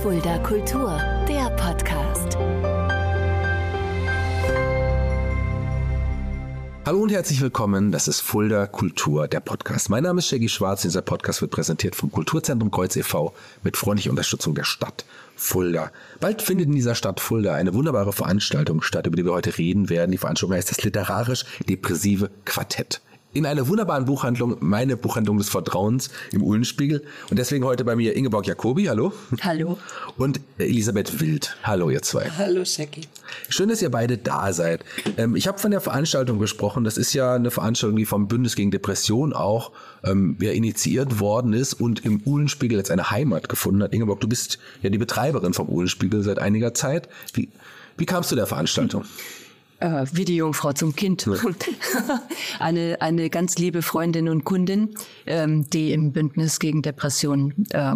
Fulda Kultur, der Podcast. Hallo und herzlich willkommen, das ist Fulda Kultur, der Podcast. Mein Name ist Shaggy Schwarz, dieser Podcast wird präsentiert vom Kulturzentrum Kreuz e.V. mit freundlicher Unterstützung der Stadt Fulda. Bald findet in dieser Stadt Fulda eine wunderbare Veranstaltung statt, über die wir heute reden werden. Die Veranstaltung heißt das literarisch-depressive Quartett. In einer wunderbaren Buchhandlung, meine Buchhandlung des Vertrauens im Uhlenspiegel. Und deswegen heute bei mir Ingeborg Jacobi, hallo. Hallo. Und Elisabeth Wild, hallo ihr zwei. Hallo Shaggy. Schön, dass ihr beide da seid. Ich habe von der Veranstaltung gesprochen. Das ist ja eine Veranstaltung, die vom Bündnis gegen Depression auch initiiert worden ist und im Uhlenspiegel jetzt eine Heimat gefunden hat. Ingeborg, du bist ja die Betreiberin vom Uhlenspiegel seit einiger Zeit. Wie kamst du der Veranstaltung? Wie die Jungfrau zum Kind. Eine ganz liebe Freundin und Kundin, die im Bündnis gegen Depression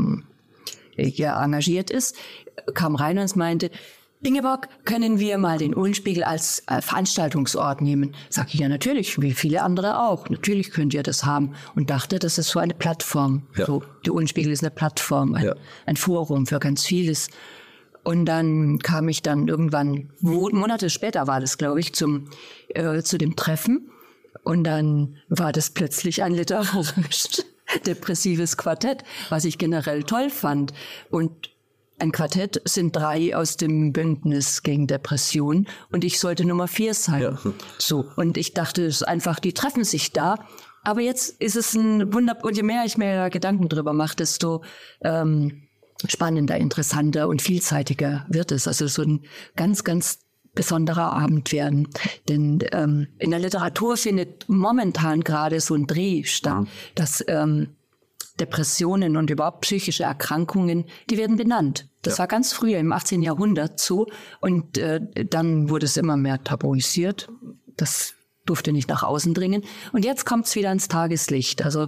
engagiert ist, kam rein und meinte, Ingeborg, können wir mal den Uhlenspiegel als Veranstaltungsort nehmen? Sag ich, ja natürlich, wie viele andere auch. Natürlich könnt ihr das haben. Und dachte, das ist so eine Plattform. Ja. So, der Uhlenspiegel ist eine Plattform, ein Forum für ganz vieles. Und dann kam ich dann irgendwann, Monate später war das, glaube ich, zu dem Treffen. Und dann war das plötzlich ein literarisch-depressives Quartett, was ich generell toll fand. Und ein Quartett sind 3 aus dem Bündnis gegen Depression. Und ich sollte Nummer 4 sein. Ja. So. Und ich dachte, es ist einfach, die treffen sich da. Aber jetzt ist es ein Wunder, und je mehr ich mir Gedanken drüber mache, desto spannender, interessanter und vielseitiger wird es. Also so ein ganz, ganz besonderer Abend werden. Denn in der Literatur findet momentan gerade so ein Dreh statt, dass Depressionen und überhaupt psychische Erkrankungen, die werden benannt. Das war ganz früher im 18. Jahrhundert so. Und dann wurde es immer mehr tabuisiert. Das durfte nicht nach außen dringen. Und jetzt kommt es wieder ans Tageslicht. Also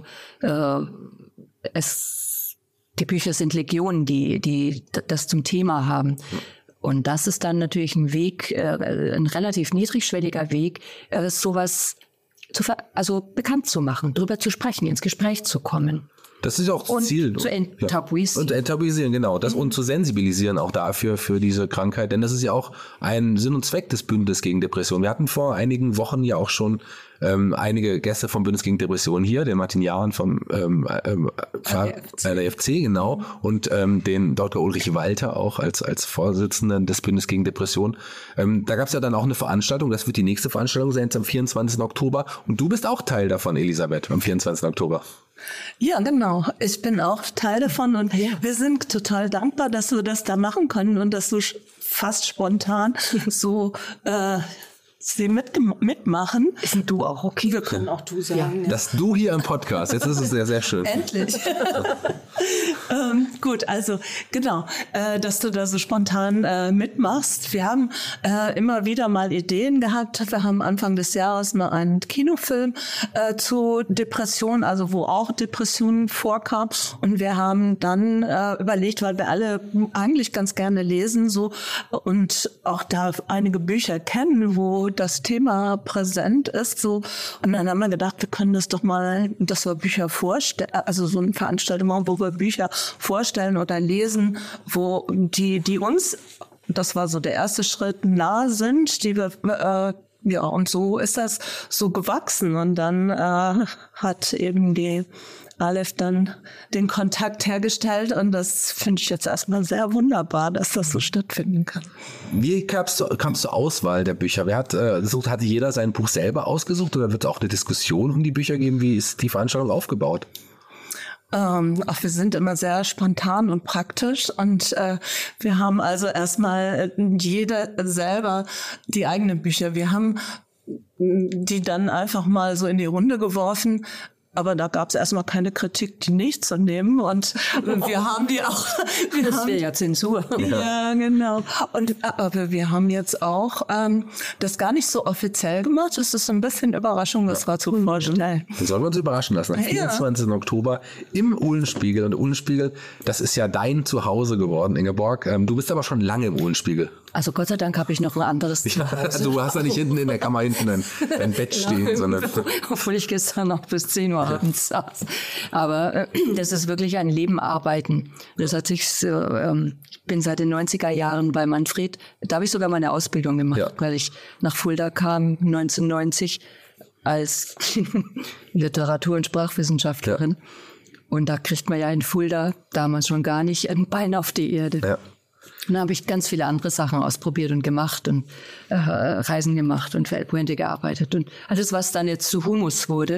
die Bücher sind Legionen, die das zum Thema haben. Und das ist dann natürlich ein Weg, ein relativ niedrigschwelliger Weg, sowas bekannt zu machen, darüber zu sprechen, ins Gespräch zu kommen. Das ist ja auch das Ziel. Zu enttabuisieren. Und enttabuisieren, genau. Und zu sensibilisieren auch dafür, für diese Krankheit. Denn das ist ja auch ein Sinn und Zweck des Bündnisses gegen Depression. Wir hatten vor einigen Wochen ja auch schon einige Gäste vom Bündnis gegen Depression hier, den Martin Jahren vom LAFC, genau, und den Dr. Ulrich Walter auch als Vorsitzenden des Bündnisses gegen Depression. Da gab es ja dann auch eine Veranstaltung, das wird die nächste Veranstaltung sein, am 24. Oktober. Und du bist auch Teil davon, Elisabeth, am 24. Oktober. Ja, genau. Ich bin auch Teil davon und wir sind total dankbar, dass wir das da machen können und dass du fast spontan so sie mitmachen. Ist ein Du auch okay? Wir können auch Du sagen. Ja. Das Du hier im Podcast, jetzt ist es sehr, sehr schön. Endlich. Gut, also genau, dass du da so spontan mitmachst. Wir haben immer wieder mal Ideen gehabt. Wir haben Anfang des Jahres mal einen Kinofilm zu Depressionen, also wo auch Depressionen vorkam. Und wir haben dann überlegt, weil wir alle eigentlich ganz gerne lesen so und auch da einige Bücher kennen, wo das Thema präsent ist. So. Und dann haben wir gedacht, wir können das doch mal, dass wir Bücher vorstellen, also so eine Veranstaltung machen, wo wir Bücher vorstellen oder lesen, wo die uns, das war so der erste Schritt, nah sind, die wir und so ist das so gewachsen. Und dann hat eben die Aleph dann den Kontakt hergestellt und das finde ich jetzt erstmal sehr wunderbar, dass das so stattfinden kann. Wie kam's zur Auswahl der Bücher? Wer hat gesucht? Hatte jeder sein Buch selber ausgesucht oder wird es auch eine Diskussion um die Bücher geben? Wie ist die Veranstaltung aufgebaut? Wir sind immer sehr spontan und praktisch und wir haben also erstmal jeder selber die eigenen Bücher. Wir haben die dann einfach mal so in die Runde geworfen. Aber da gab es erstmal keine Kritik, die nicht zu nehmen. Und wir haben die auch. Das wäre ja Zensur. Ja, genau. Aber wir haben jetzt auch das gar nicht so offiziell gemacht. Es ist ein bisschen Überraschung, das war zu vorstellen. Dann sollen wir uns überraschen lassen. Am 24. Oktober im Uhlenspiegel. Und der Uhlenspiegel, das ist ja dein Zuhause geworden, Ingeborg. Du bist aber schon lange im Uhlenspiegel. Also Gott sei Dank habe ich noch ein anderes Zuhause. Du hast ja nicht hinten in der Kammer hinten ein Bett stehen, sondern... Obwohl ich gestern noch bis 10 Uhr abends saß. Aber das ist wirklich ein Leben arbeiten. Das hat sich so, ich bin seit den 90er Jahren bei Manfred. Da habe ich sogar meine Ausbildung gemacht, weil ich nach Fulda kam 1990 als Literatur- und Sprachwissenschaftlerin. Ja. Und da kriegt man ja in Fulda damals schon gar nicht ein Bein auf die Erde. Ja. Und da habe ich ganz viele andere Sachen ausprobiert und gemacht und Reisen gemacht und für El Puente gearbeitet. Und alles, was dann jetzt zu Humus wurde.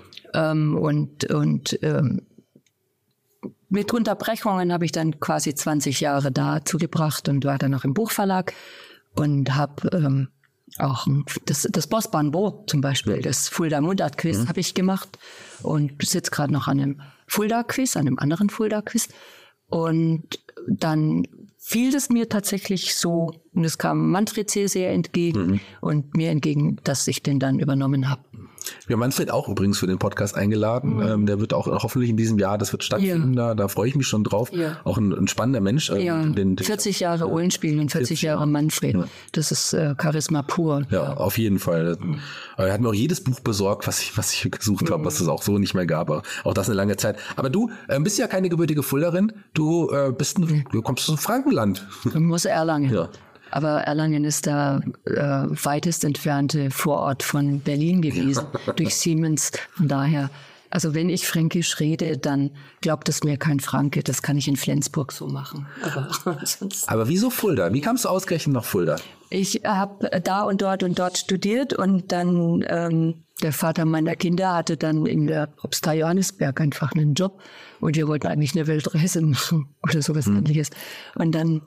Mit Unterbrechungen habe ich dann quasi 20 Jahre da zugebracht und war dann noch im Buchverlag und habe auch das Bossbahnbo zum Beispiel, das Fulda Mundart-Quiz habe ich gemacht und sitze gerade noch an einem Fulda-Quiz, an einem anderen Fulda-Quiz. Und dann fiel es mir tatsächlich so, und es kam Manfred sehr entgegen und mir entgegen, dass ich den dann übernommen habe. Wir haben Manfred auch übrigens für den Podcast eingeladen. Der wird auch hoffentlich in diesem Jahr, das wird stattfinden, da freue ich mich schon drauf. Ja. Auch ein spannender Mensch. 40 Jahre Ohlenspielen und 40 Jahre Manfred. Ja. Das ist Charisma pur. Ja, auf jeden Fall. Er hat mir auch jedes Buch besorgt, was ich gesucht habe, was es auch so nicht mehr gab. Auch das eine lange Zeit. Aber du bist ja keine gebürtige Fulderin. Du kommst aus Frankenland. Du musst Erlangen. Ja. Aber Erlangen ist der weitest entfernte Vorort von Berlin gewesen, durch Siemens. Von daher, also wenn ich Fränkisch rede, dann glaubt es mir kein Franke. Das kann ich in Flensburg so machen. Aber wieso Fulda? Wie kamst du ausgerechnet nach Fulda? Ich habe da und dort studiert und dann der Vater meiner Kinder hatte dann in der Propstei Johannisberg einfach einen Job und wir wollten eigentlich eine Weltreise machen oder sowas Ähnliches. Und dann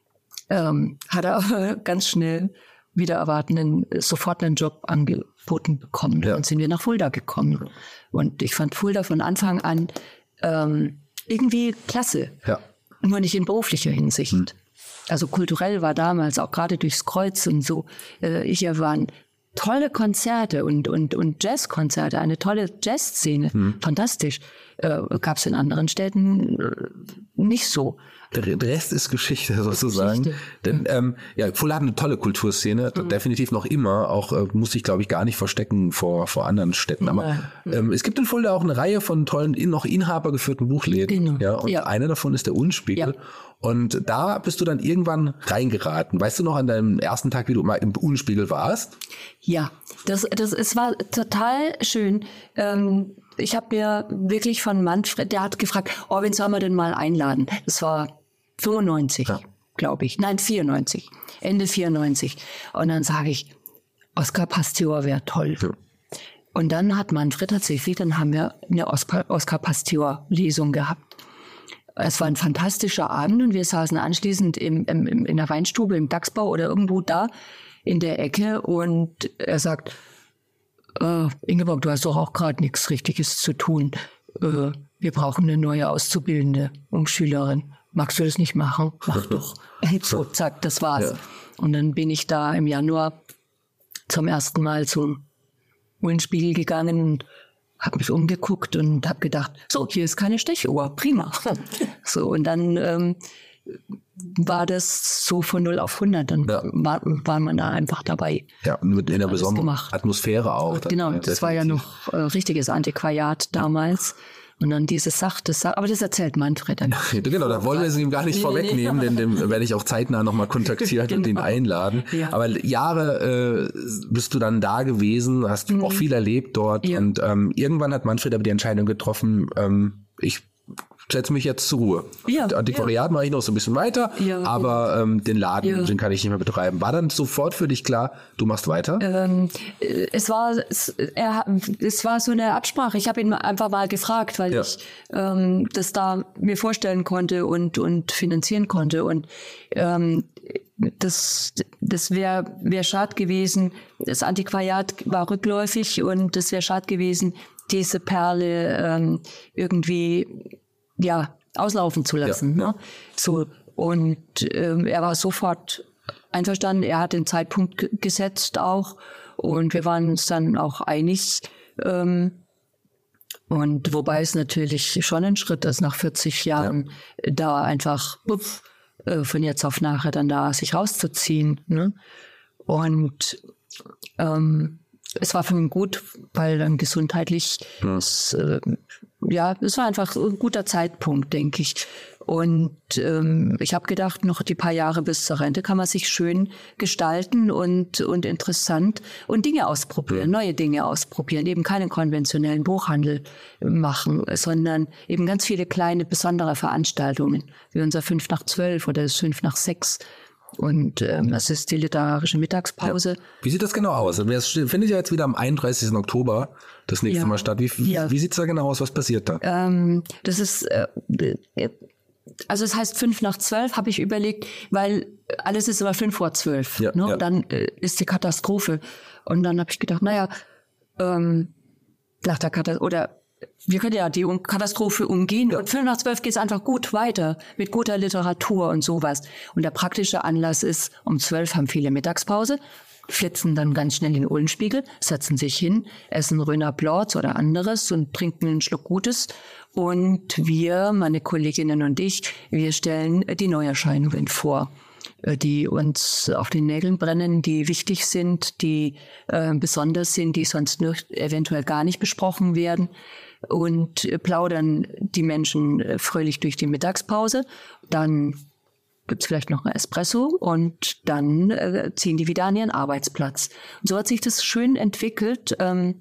hat er aber ganz schnell wieder erwarten sofort einen Job angeboten bekommen. Ja. Und sind wir nach Fulda gekommen. Und ich fand Fulda von Anfang an irgendwie klasse. Ja. Nur nicht in beruflicher Hinsicht. Also kulturell war damals, auch gerade durchs Kreuz und so, hier waren tolle Konzerte und Jazzkonzerte, eine tolle Jazzszene. Fantastisch. Gab es in anderen Städten nicht so. Der Rest ist Geschichte sozusagen. Denn Fulda hat eine tolle Kulturszene, definitiv noch immer. Auch muss ich, glaube ich, gar nicht verstecken vor anderen Städten. Aber es gibt in Fulda auch eine Reihe von tollen, noch inhabergeführten Buchläden. Genau. Ja, und einer davon ist der Uhlenspiegel. Ja. Und da bist du dann irgendwann reingeraten. Weißt du noch an deinem ersten Tag, wie du mal im Uhlenspiegel warst? Ja, es war total schön. Ich habe mir wirklich von Manfred, der hat gefragt, wen sollen wir denn mal einladen? Das war 95, glaube ich. Nein, 94. Ende 94. Und dann sage ich, Oskar Pastior wäre toll. Ja. Und dann hat Manfred tatsächlich, dann haben wir eine Oskar Pastior-Lesung gehabt. Es war ein fantastischer Abend und wir saßen anschließend in der Weinstube im Dachsbau oder irgendwo da in der Ecke und er sagt, Ingeborg, du hast doch auch gerade nichts Richtiges zu tun. Wir brauchen eine neue Auszubildende, Schülerin. Magst du das nicht machen? Mach doch. So, zack, das war's. Ja. Und dann bin ich da im Januar zum ersten Mal zum Uhlenspiegel gegangen und habe mich umgeguckt und habe gedacht, so, hier ist keine Stechuhr, prima. So, und dann war das so von 0 auf 100, dann war man da einfach dabei. Ja, mit einer besonderen Atmosphäre auch. Genau, das war ja noch richtiges Antiquariat damals. Und dann dieses aber das erzählt Manfred dann. Genau, da wollen wir es ihm gar nicht vorwegnehmen, denn dem werde ich auch zeitnah nochmal kontaktieren und ihn einladen. Ja. Aber Jahre bist du dann da gewesen, hast auch viel erlebt dort und irgendwann hat Manfred aber die Entscheidung getroffen, ich setze mich jetzt zur Ruhe. Ja, Antiquariat mache ich noch so ein bisschen weiter, aber den Laden, den kann ich nicht mehr betreiben. War dann sofort für dich klar, du machst weiter? Es war so eine Absprache. Ich habe ihn einfach mal gefragt, weil ich das da mir vorstellen konnte und finanzieren konnte. Und das wäre schade gewesen. Das Antiquariat war rückläufig und das wäre schade gewesen, diese Perle irgendwie auslaufen zu lassen. Ja. Ne? So, und er war sofort einverstanden. Er hat den Zeitpunkt gesetzt auch und wir waren uns dann auch einig. Und wobei es natürlich schon ein Schritt ist, nach 40 Jahren da einfach von jetzt auf nachher dann da sich rauszuziehen. Ne? Und es war für ihn gut, weil dann gesundheitlich, es war einfach ein guter Zeitpunkt, denke ich. Und ich habe gedacht, noch die paar Jahre bis zur Rente kann man sich schön gestalten und interessant und Dinge ausprobieren, neue Dinge ausprobieren, eben keinen konventionellen Buchhandel machen, sondern eben ganz viele kleine, besondere Veranstaltungen, wie unser 5 nach 12 oder das 5 nach 6. Und das ist die literarische Mittagspause. Ja. Wie sieht das genau aus? Es findet ja jetzt wieder am 31. Oktober das nächste Mal statt. Wie sieht es da genau aus? Was passiert da? Das ist, also es heißt 5 nach 12, habe ich überlegt, weil alles ist immer 5 vor 12. Ja, ne? Dann ist die Katastrophe. Und dann habe ich gedacht, nach der Katastrophe, oder wir können ja die Katastrophe umgehen. Und 5 nach 12 geht es einfach gut weiter mit guter Literatur und sowas. Und der praktische Anlass ist, um 12 haben viele Mittagspause, flitzen dann ganz schnell in den Uhlenspiegel, setzen sich hin, essen Röner Plorz oder anderes und trinken einen Schluck Gutes. Und wir, meine Kolleginnen und ich, wir stellen die Neuerscheinungen vor, die uns auf den Nägeln brennen, die wichtig sind, die besonders sind, die sonst eventuell gar nicht besprochen werden. Und plaudern die Menschen fröhlich durch die Mittagspause. Dann gibt's vielleicht noch ein Espresso und dann ziehen die wieder an ihren Arbeitsplatz. Und so hat sich das schön entwickelt.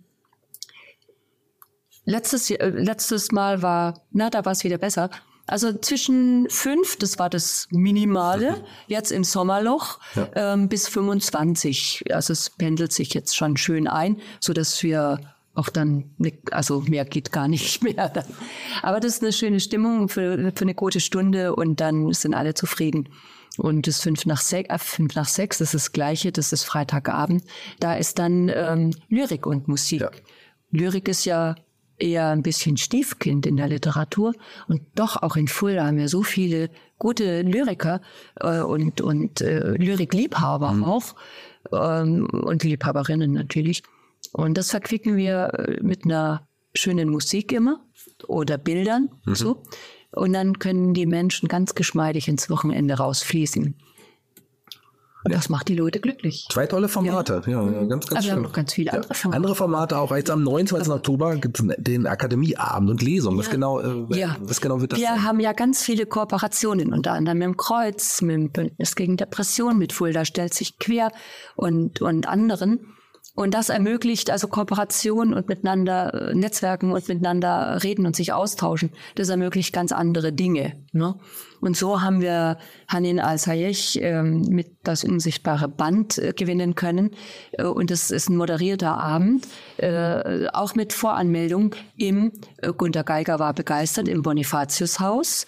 Letztes Mal da war es wieder besser. Also zwischen 5, das war das Minimale, jetzt im Sommerloch, bis 25. Also es pendelt sich jetzt schon schön ein, so dass wir auch dann, also mehr geht gar nicht mehr. Dann. Aber das ist eine schöne Stimmung für eine gute Stunde und dann sind alle zufrieden. Und das 5 nach 6, das ist das Gleiche, das ist Freitagabend. Da ist dann Lyrik und Musik. Ja. Lyrik ist ja eher ein bisschen Stiefkind in der Literatur und doch auch in Fulda haben wir so viele gute Lyriker und Lyrikliebhaber auch und Liebhaberinnen natürlich. Und das verquicken wir mit einer schönen Musik immer oder Bildern. So. Und dann können die Menschen ganz geschmeidig ins Wochenende rausfließen. Und das macht die Leute glücklich. 2 tolle Formate. Ja, ganz aber schön. wir haben noch ganz viele andere Formate. Andere Formate auch. Jetzt am 29. Oktober gibt es den Akademieabend und Lesung. Was genau wird das? Wir haben ja ganz viele Kooperationen, unter anderem mit dem Kreuz, mit dem Bündnis gegen Depression, mit Fulda stellt sich quer und anderen. Und das ermöglicht also Kooperation und miteinander Netzwerken und miteinander reden und sich austauschen. Das ermöglicht ganz andere Dinge. Ne? Und so haben wir Hanin Al-Sayech mit das unsichtbare Band gewinnen können. Und das ist ein moderierter Abend, auch mit Voranmeldung im Gunter Geiger war begeistert im Bonifatiushaus.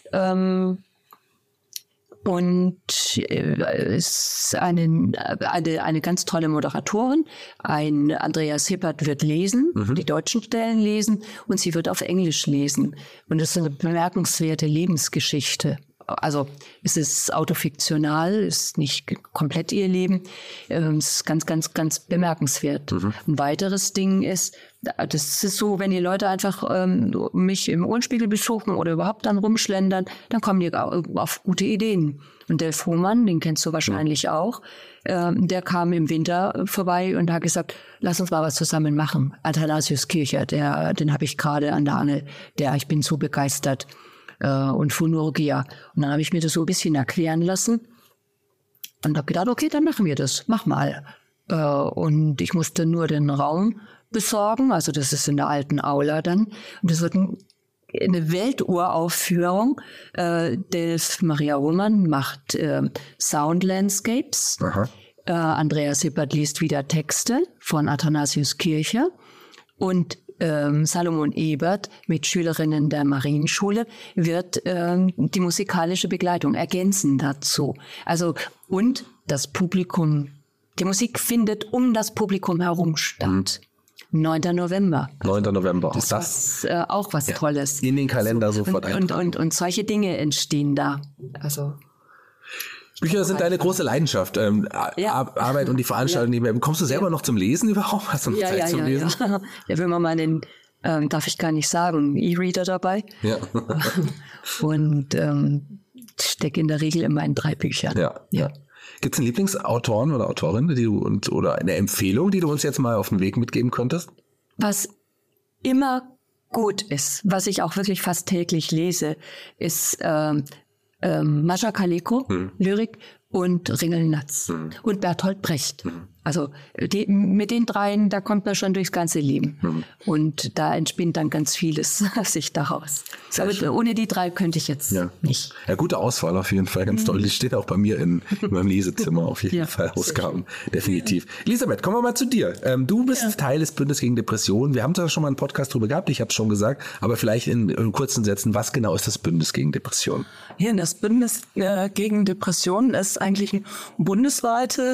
Und ist eine ganz tolle Moderatorin. Ein Andreas Hippert wird lesen, die deutschen Stellen lesen und sie wird auf Englisch lesen. Und es ist eine bemerkenswerte Lebensgeschichte. Also es ist autofiktional, ist nicht komplett ihr Leben. Es ist ganz, ganz, ganz bemerkenswert. Ein weiteres Ding ist, das ist so, wenn die Leute einfach mich im Uhlenspiegel besuchen oder überhaupt dann rumschlendern, dann kommen die auf gute Ideen. Und Delf Hohmann, den kennst du wahrscheinlich auch, der kam im Winter vorbei und hat gesagt, lass uns mal was zusammen machen. Athanasius Kircher, den habe ich gerade an der Angel, ich bin so begeistert. Und Phonurgia. Und dann habe ich mir das so ein bisschen erklären lassen und habe gedacht, okay, dann machen wir das, mach mal. Und ich musste nur den Raum besorgen, also das ist in der alten Aula dann. Und das wird eine Welturaufführung. Delf Maria Hohmann macht Sound Landscapes. Andreas Hippert liest wieder Texte von Athanasius Kircher. Und Salomon Ebert mit Schülerinnen der Marienschule wird die musikalische Begleitung ergänzen dazu. Also und das Publikum, die Musik findet um das Publikum herum statt. 9. November. 9. November. Das ist auch was Tolles. In den Kalender sofort eintragen. Und solche Dinge entstehen da. Also Bücher sind deine große Leidenschaft. Arbeit und die Veranstaltung. Kommst du selber noch zum Lesen überhaupt? Hast du noch Zeit zum Lesen? Ja, wenn man mal den, darf ich gar nicht sagen, E-Reader dabei. Ja. Und stecke in der Regel immer in 3 Büchern. Ja. Gibt es einen Lieblingsautoren oder Autorin, oder eine Empfehlung, die du uns jetzt mal auf den Weg mitgeben könntest? Was immer gut ist, was ich auch wirklich fast täglich lese, ist Mascha Kaleko, Lyrik, und Ringelnatz und Bertolt Brecht. Also mit den dreien, da kommt man schon durchs ganze Leben. Und da entspinnt dann ganz vieles sich daraus. Aber ohne die 3 könnte ich jetzt nicht. Ja, gute Auswahl auf jeden Fall, ganz toll. Die steht auch bei mir in meinem Lesezimmer auf jeden Fall, Ausgaben, definitiv. Elisabeth, kommen wir mal zu dir. Du bist Teil des Bündnisses gegen Depressionen. Wir haben da schon mal einen Podcast drüber gehabt, ich habe es schon gesagt, aber vielleicht in kurzen Sätzen, was genau ist das Bündnis gegen Depressionen? Hier, das Bündnis gegen Depressionen ist eigentlich eine bundesweite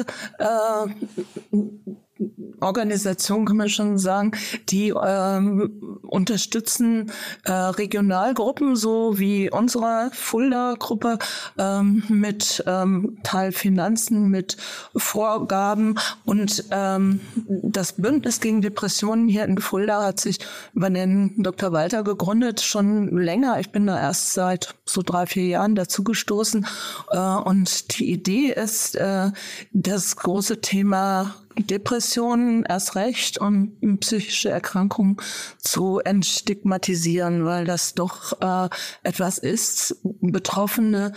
Organisation, kann man schon sagen, die unterstützen Regionalgruppen, so wie unsere Fulda-Gruppe, mit Teilfinanzen, mit Vorgaben. Und das Bündnis gegen Depressionen hier in Fulda hat sich über den Dr. Walter gegründet, schon länger. Ich bin da erst seit so 3-4 Jahren dazu gestoßen. Und die Idee ist, das große Thema Depressionen erst recht und psychische Erkrankungen zu entstigmatisieren, weil das doch etwas ist. Betroffene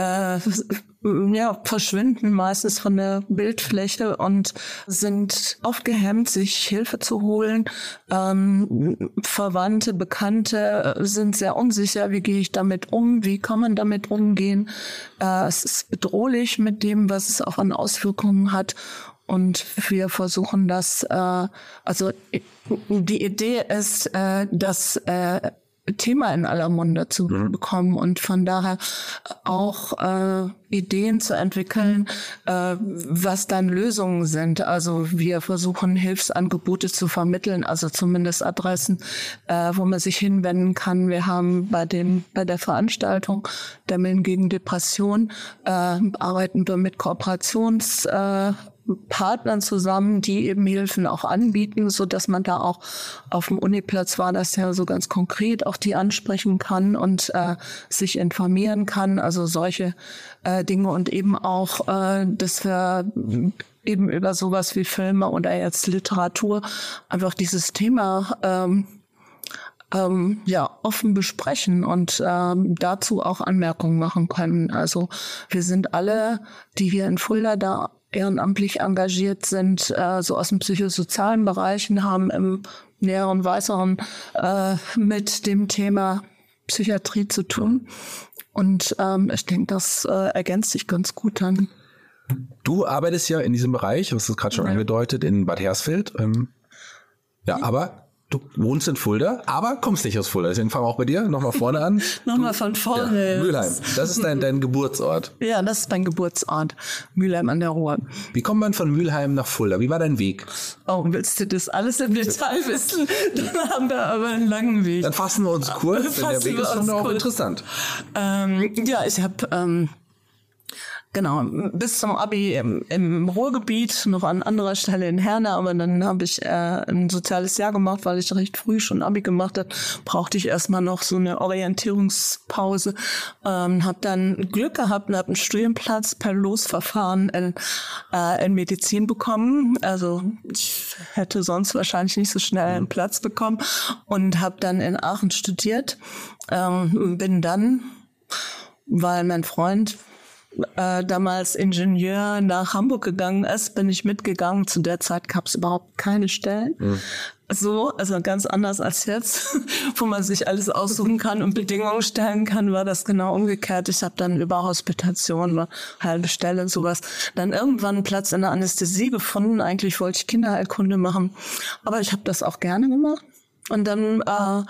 verschwinden meistens von der Bildfläche und sind oft gehemmt, sich Hilfe zu holen. Verwandte, Bekannte sind sehr unsicher. Wie gehe ich damit um? Wie kann man damit umgehen? Es ist bedrohlich mit dem, was es auch an Auswirkungen hat. Und wir versuchen das, also die Idee ist, das Thema in aller Munde zu bekommen und von daher auch Ideen zu entwickeln, was dann Lösungen sind. Also wir versuchen Hilfsangebote zu vermitteln, also zumindest Adressen, wo man sich hinwenden kann. Wir haben bei der Veranstaltung Dämmeln gegen Depression arbeiten wir mit Kooperationspartnern zusammen, die eben Hilfen auch anbieten, so dass man da auch auf dem Uniplatz war das ja so ganz konkret auch die ansprechen kann und sich informieren kann. Also solche Dinge und eben auch, dass wir eben über sowas wie Filme oder jetzt Literatur einfach dieses Thema offen besprechen und dazu auch Anmerkungen machen können. Also wir sind alle, die hier in Fulda da ehrenamtlich engagiert sind, so aus dem psychosozialen Bereichen, haben im näheren, weiteren mit dem Thema Psychiatrie zu tun. Und ich denke, das ergänzt sich ganz gut dann. Du arbeitest ja in diesem Bereich, was du gerade schon angedeutet, in Bad Hersfeld. Aber du wohnst in Fulda, aber kommst nicht aus Fulda. Deswegen fangen wir auch bei dir nochmal vorne an. Nochmal von vorne. Ja, Mülheim, das ist dein Geburtsort. Ja, das ist mein Geburtsort. Mülheim an der Ruhr. Wie kommt man von Mülheim nach Fulda? Wie war dein Weg? Oh, willst du das alles im Detail wissen? Dann haben wir aber einen langen Weg. Dann fassen wir uns kurz, denn der Weg ist schon auch interessant. Ich habe genau, bis zum Abi im Ruhrgebiet, noch an anderer Stelle in Herne, aber dann habe ich ein soziales Jahr gemacht, weil ich recht früh schon Abi gemacht habe, brauchte ich erstmal noch so eine Orientierungspause, habe dann Glück gehabt und habe einen Studienplatz per Losverfahren in Medizin bekommen, also ich hätte sonst wahrscheinlich nicht so schnell einen Platz bekommen und habe dann in Aachen studiert, bin dann, weil mein Freund damals Ingenieur nach Hamburg gegangen ist, bin ich mitgegangen. Zu der Zeit gab es überhaupt keine Stellen. So, also ganz anders als jetzt, wo man sich alles aussuchen kann und Bedingungen stellen kann, war das genau umgekehrt. Ich habe dann über Hospitation, eine halbe Stelle, sowas, dann irgendwann einen Platz in der Anästhesie gefunden. Eigentlich wollte ich Kinderheilkunde machen, aber ich habe das auch gerne gemacht. Und dann,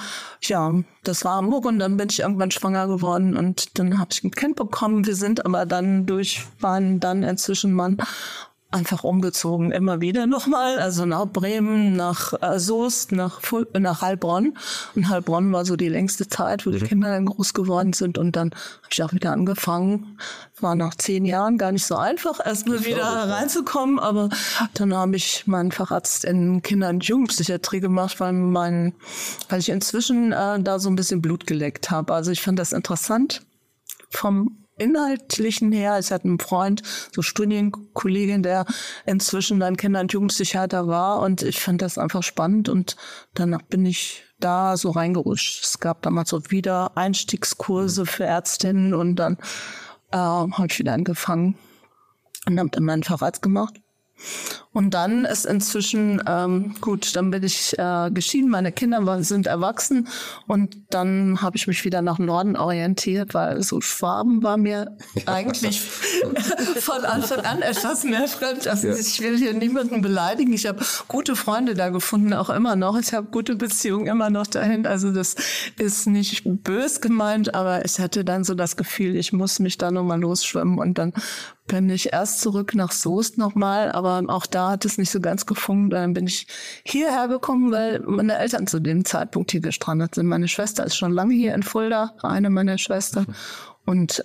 das war Hamburg und dann bin ich irgendwann schwanger geworden und dann habe ich ein Kind bekommen. Wir sind aber dann waren dann inzwischen einfach umgezogen, immer wieder nochmal, also nach Bremen, nach Soest, nach Heilbronn. Und Heilbronn war so die längste Zeit, wo die Kinder dann groß geworden sind. Und dann habe ich auch wieder angefangen. War nach 10 Jahren gar nicht so einfach, erstmal wieder reinzukommen. Aber dann habe ich meinen Facharzt in Kinder- und Jugendpsychiatrie gemacht, weil ich inzwischen da so ein bisschen Blut geleckt habe. Also ich fand das interessant vom Inhaltlichen her. Ich hatte einen Freund, so Studienkollegin, der inzwischen dann Kinder- und Jugendpsychiater war und ich fand das einfach spannend und danach bin ich da so reingerutscht. Es gab damals so wieder Einstiegskurse für Ärztinnen und dann habe ich wieder angefangen und habe dann meinen Facharzt gemacht. Und dann ist inzwischen, gut, dann bin ich geschieden, meine Kinder sind erwachsen und dann habe ich mich wieder nach Norden orientiert, weil so Schwaben war mir eigentlich von Anfang an etwas mehr fremd. Also ich will hier niemanden beleidigen, ich habe gute Freunde da gefunden, auch immer noch. Ich habe gute Beziehungen immer noch dahin, also das ist nicht bös gemeint, aber ich hatte dann so das Gefühl, ich muss mich da nochmal losschwimmen und dann bin ich erst zurück nach Soest nochmal, aber auch da hat es nicht so ganz gefunkt. Dann bin ich hierher gekommen, weil meine Eltern zu dem Zeitpunkt hier gestrandet sind. Meine Schwester ist schon lange hier in Fulda, eine meiner Schwestern. Und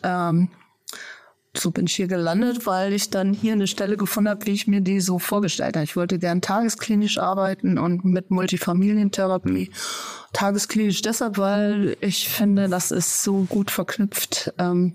so bin ich hier gelandet, weil ich dann hier eine Stelle gefunden habe, wie ich mir die so vorgestellt habe. Ich wollte gern tagesklinisch arbeiten und mit Multifamilientherapie. Tagesklinisch deshalb, weil ich finde, das ist so gut verknüpft.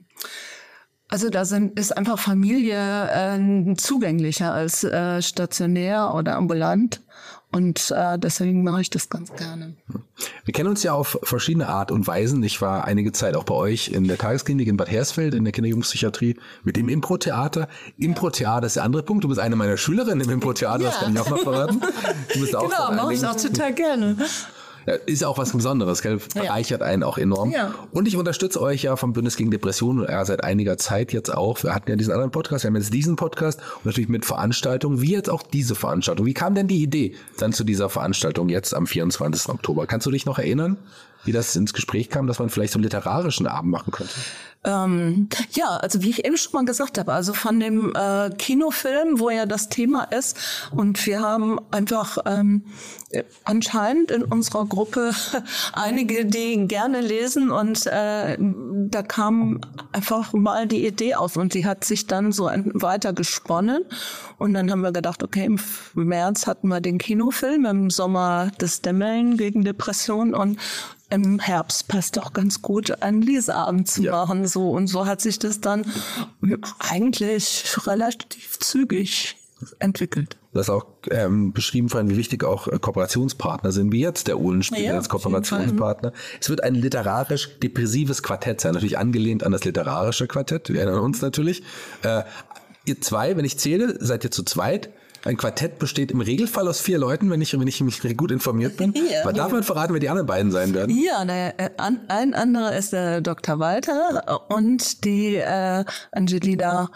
Also da ist einfach Familie zugänglicher als stationär oder ambulant und deswegen mache ich das ganz gerne. Wir kennen uns ja auf verschiedene Art und Weisen. Ich war einige Zeit auch bei euch in der Tagesklinik in Bad Hersfeld in der Kinder-Jugendpsychiatrie mit dem Impro-Theater. Impro-Theater ist der andere Punkt. Du bist eine meiner Schülerinnen im Impro-Theater, das kann ich auch noch verraten. Du bist auch genau, mache ich auch total gerne. Ja, ist ja auch was Besonderes, gell? Bereichert einen auch enorm. Ja. Und ich unterstütze euch ja vom Bündnis gegen Depressionen seit einiger Zeit jetzt auch. Wir hatten ja diesen anderen Podcast, wir haben jetzt diesen Podcast und natürlich mit Veranstaltungen, wie jetzt auch diese Veranstaltung. Wie kam denn die Idee dann zu dieser Veranstaltung jetzt am 24. Oktober? Kannst du dich noch erinnern, wie das ins Gespräch kam, dass man vielleicht so einen literarischen Abend machen könnte? Ja, also wie ich eben schon mal gesagt habe, also von dem Kinofilm, wo ja das Thema ist und wir haben einfach anscheinend in unserer Gruppe einige, die gerne lesen und da kam einfach mal die Idee auf und die hat sich dann so weiter gesponnen und dann haben wir gedacht, okay, im März hatten wir den Kinofilm, im Sommer das Dämmeln gegen Depression und im Herbst passt doch ganz gut, einen Leseabend zu machen. So und so hat sich das dann eigentlich relativ zügig entwickelt. Du hast auch beschrieben vorhin, wie wichtig auch Kooperationspartner sind, wie jetzt der Uhlenspiegel als Kooperationspartner. Es wird ein literarisch-depressives Quartett sein, natürlich angelehnt an das literarische Quartett. Wir erinnern uns natürlich. Ihr zwei, wenn ich zähle, seid ihr zu zweit. Ein Quartett besteht im Regelfall aus 4 Leuten, wenn ich mich gut informiert bin. Aber darf man verraten, wer die anderen beiden sein werden? Ja, ein anderer ist der Dr. Walter und die Angelina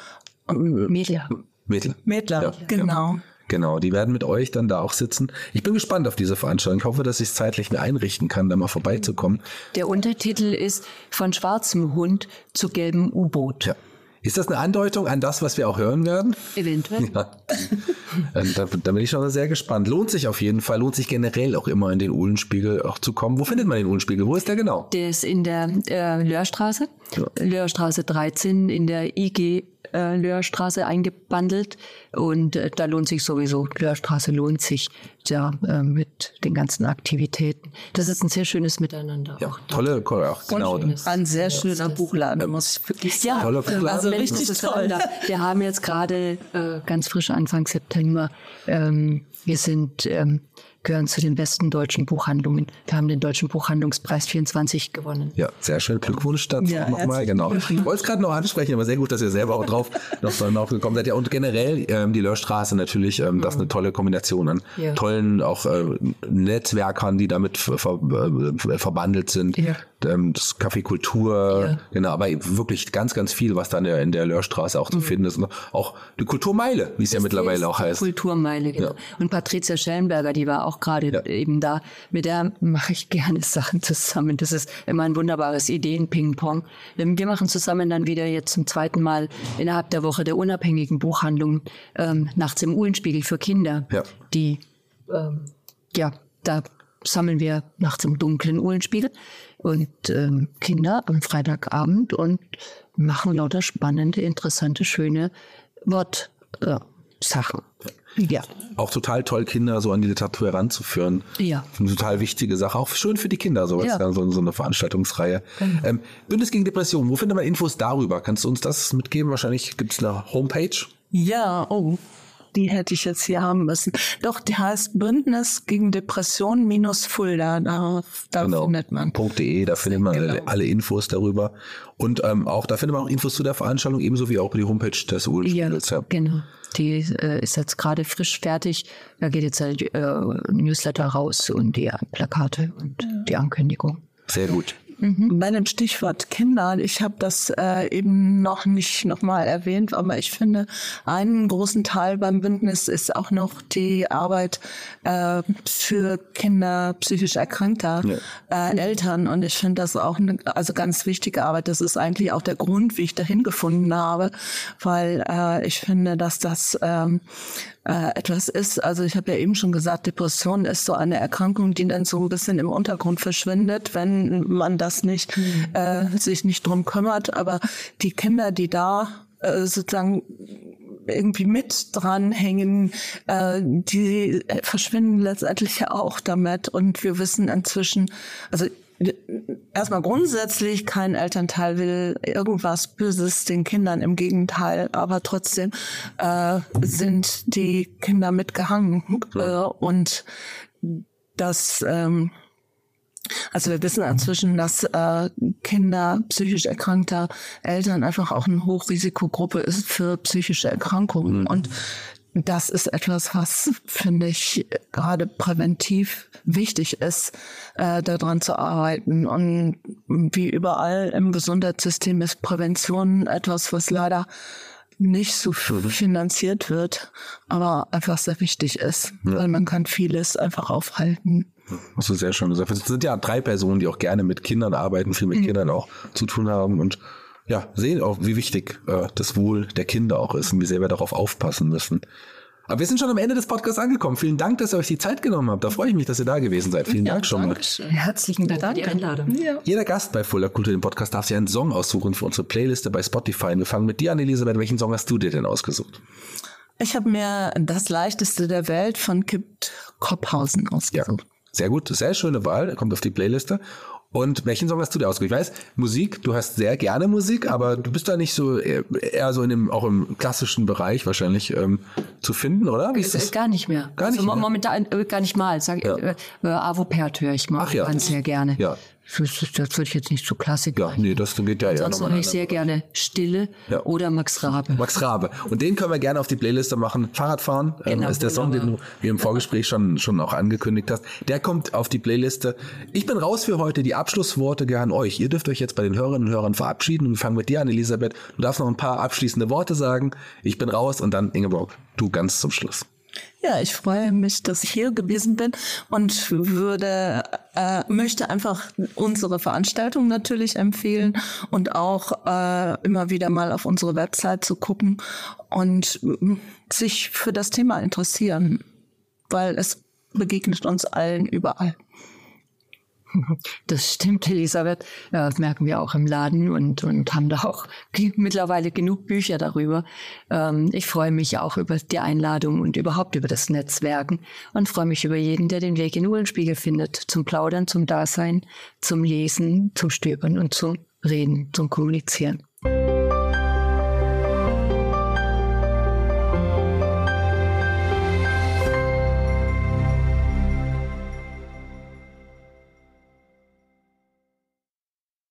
Mädler, ja, genau. Genau, die werden mit euch dann da auch sitzen. Ich bin gespannt auf diese Veranstaltung. Ich hoffe, dass ich es zeitlich mir einrichten kann, da mal vorbeizukommen. Der Untertitel ist Von schwarzem Hund zu gelbem U-Boot. Ja. Ist das eine Andeutung an das, was wir auch hören werden? Eventuell. Ja. Da bin ich schon sehr gespannt. Lohnt sich auf jeden Fall, lohnt sich generell auch immer in den Uhlenspiegel auch zu kommen. Wo findet man den Uhlenspiegel? Wo ist der genau? Der ist in der Löhrstraße, Löhrstraße 13 in der IG Löhrstraße eingebandelt und da lohnt sich sowieso, Löhrstraße lohnt sich ja mit den ganzen Aktivitäten. Das ist ein sehr schönes Miteinander. Ja, tolle, auch genau. Ein sehr schöner Buchladen, muss ich wirklich sagen. Ja, tolle Buchladen. Also richtig toll. Wir haben jetzt gerade ganz frisch Anfang September, wir sind gehören zu den besten deutschen Buchhandlungen. Wir haben den Deutschen Buchhandlungspreis 24 gewonnen. Ja, sehr schön. Glückwunsch dazu nochmal. Genau. Ich wollte es gerade noch ansprechen, aber sehr gut, dass ihr selber auch drauf noch gekommen seid. Ja, und generell die Löhrstraße natürlich, das ist eine tolle Kombination an tollen auch Netzwerkern, die damit verbandelt sind. Ja. Das Café Kultur, genau, aber wirklich ganz, ganz viel, was dann in der Löhrstraße auch zu finden ist. Und auch die Kulturmeile, wie es ja mittlerweile auch heißt. Kulturmeile, genau. Ja. Und Patricia Schellenberger, die war auch gerade eben da. Mit der mache ich gerne Sachen zusammen. Das ist immer ein wunderbares Ideen-Ping-Pong. Wir machen zusammen dann wieder jetzt zum 2. Mal innerhalb der Woche der unabhängigen Buchhandlung nachts im Uhlenspiegel für Kinder. Ja. Die, da sammeln wir nachts im dunklen Uhlenspiegel und Kinder am Freitagabend und machen lauter spannende, interessante, schöne Wortsachen. Ja. Auch total toll, Kinder so an die Literatur heranzuführen. Ja. Eine total wichtige Sache. Auch schön für die Kinder, sowas, Ja. so eine Veranstaltungsreihe. Bündnis gegen Depressionen, wo findet man Infos darüber? Kannst du uns das mitgeben? Wahrscheinlich gibt es eine Homepage. Ja, die hätte ich jetzt hier haben müssen. Doch, die heißt Bündnis gegen Depression -Fulda. Da findet man. .de, da findet man alle Infos darüber. Und auch da findet man auch Infos zu der Veranstaltung, ebenso wie auch über die Homepage des Uhlspiegels. Ja, genau. Die ist jetzt gerade frisch fertig. Da geht jetzt ein Newsletter raus und die Plakate und die Ankündigung. Sehr gut. Bei dem Stichwort Kinder, ich habe das eben noch nicht nochmal erwähnt, aber ich finde, einen großen Teil beim Bündnis ist auch noch die Arbeit für Kinder psychisch erkrankter Eltern. Und ich finde das auch eine ganz wichtige Arbeit. Das ist eigentlich auch der Grund, wie ich dahin gefunden habe, weil ich finde, dass das etwas ist, also ich habe ja eben schon gesagt, Depression ist so eine Erkrankung, die dann so ein bisschen im Untergrund verschwindet, wenn man das nicht sich nicht drum kümmert. Aber die Kinder, die da sozusagen irgendwie mit dranhängen, die verschwinden letztendlich ja auch damit. Und wir wissen inzwischen, also erstmal grundsätzlich, kein Elternteil will irgendwas Böses den Kindern, im Gegenteil, aber trotzdem sind die Kinder mitgehangen und das also wir wissen inzwischen, dass Kinder psychisch erkrankter Eltern einfach auch eine Hochrisikogruppe ist für psychische Erkrankungen. Und das ist etwas, was, finde ich, gerade präventiv wichtig ist, daran zu arbeiten. Und wie überall im Gesundheitssystem ist Prävention etwas, was leider nicht so finanziert wird, aber einfach sehr wichtig ist, weil man kann vieles einfach aufhalten. Hast du sehr schön gesagt. Es sind ja 3 Personen, die auch gerne mit Kindern arbeiten, viel mit Kindern auch zu tun haben und ja, sehen auch, wie wichtig das Wohl der Kinder auch ist und wie sehr wir darauf aufpassen müssen. Aber wir sind schon am Ende des Podcasts angekommen. Vielen Dank, dass ihr euch die Zeit genommen habt. Da freue ich mich, dass ihr da gewesen seid. Vielen Dank schon mal. Herzlichen Dank für die Einladung. Ja. Jeder Gast bei Fulda Kultur, dem Podcast, darf sich einen Song aussuchen für unsere Playliste bei Spotify. Und wir fangen mit dir an, Elisabeth. Welchen Song hast du dir denn ausgesucht? Ich habe mir Das leichteste der Welt von Kip Kopphausen ausgesucht. Ja, sehr gut. Sehr schöne Wahl. Er kommt auf die Playliste. Und welchen Song hast du dir ausgesucht? Ich weiß, Musik, du hast sehr gerne Musik, aber du bist da nicht so eher so auch im klassischen Bereich wahrscheinlich zu finden, oder? Wie ist das? Gar nicht mehr. Gar nicht mehr? Momentan gar nicht mal. Avopert höre ich mal ganz sehr gerne. Ja. Das würde ich jetzt nicht zu Klassik. Ja, nee, das geht ja sonst nochmal. höre ich sehr gerne Stille oder Max Rabe. Max Rabe. Und den können wir gerne auf die Playliste machen. Fahrradfahren ist der Song, den du mir im Vorgespräch schon auch angekündigt hast. Der kommt auf die Playliste. Ich bin raus für heute. Die Abschlussworte gehören euch. Ihr dürft euch jetzt bei den Hörerinnen und Hörern verabschieden. Und wir fangen mit dir an, Elisabeth. Du darfst noch ein paar abschließende Worte sagen. Ich bin raus und dann Ingeborg, du ganz zum Schluss. Ja, ich freue mich, dass ich hier gewesen bin und möchte einfach unsere Veranstaltung natürlich empfehlen und auch immer wieder mal auf unsere Website zu gucken und sich für das Thema interessieren, weil es begegnet uns allen überall. Das stimmt, Elisabeth. Ja, das merken wir auch im Laden und haben da auch mittlerweile genug Bücher darüber. Ich freue mich auch über die Einladung und überhaupt über das Netzwerken und freue mich über jeden, der den Weg in Uhlenspiegel findet, zum Plaudern, zum Dasein, zum Lesen, zum Stöbern und zum Reden, zum Kommunizieren.